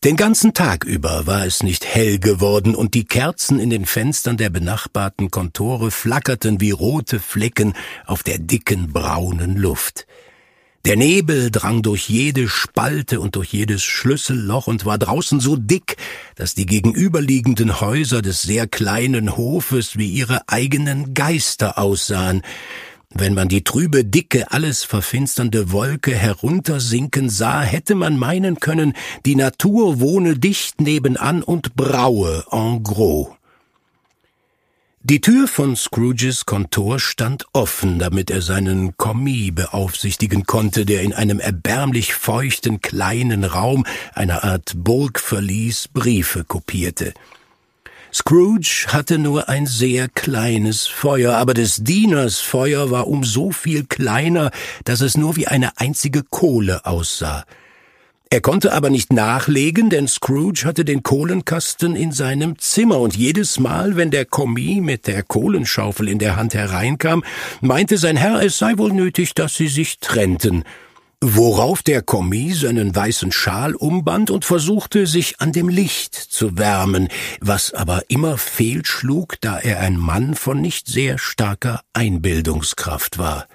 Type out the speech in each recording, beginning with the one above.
Den ganzen Tag über war es nicht hell geworden, und die Kerzen in den Fenstern der benachbarten Kontore flackerten wie rote Flecken auf der dicken, braunen Luft. Der Nebel drang durch jede Spalte und durch jedes Schlüsselloch und war draußen so dick, dass die gegenüberliegenden Häuser des sehr kleinen Hofes wie ihre eigenen Geister aussahen. Wenn man die trübe, dicke, alles verfinsternde Wolke heruntersinken sah, hätte man meinen können, die Natur wohne dicht nebenan und braue en gros. Die Tür von Scrooges Kontor stand offen, damit er seinen Kommis beaufsichtigen konnte, der in einem erbärmlich feuchten kleinen Raum, einer Art Burgverlies, Briefe kopierte. Scrooge hatte nur ein sehr kleines Feuer, aber des Dieners Feuer war um so viel kleiner, dass es nur wie eine einzige Kohle aussah. Er konnte aber nicht nachlegen, denn Scrooge hatte den Kohlenkasten in seinem Zimmer, und jedes Mal, wenn der Kommis mit der Kohlenschaufel in der Hand hereinkam, meinte sein Herr, es sei wohl nötig, dass sie sich trennten. Worauf der Kommis seinen weißen Schal umband und versuchte, sich an dem Licht zu wärmen, was aber immer fehlschlug, da er ein Mann von nicht sehr starker Einbildungskraft war.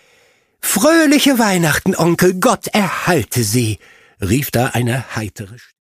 »Fröhliche Weihnachten, Onkel, Gott erhalte Sie«, rief da eine heitere Stimme.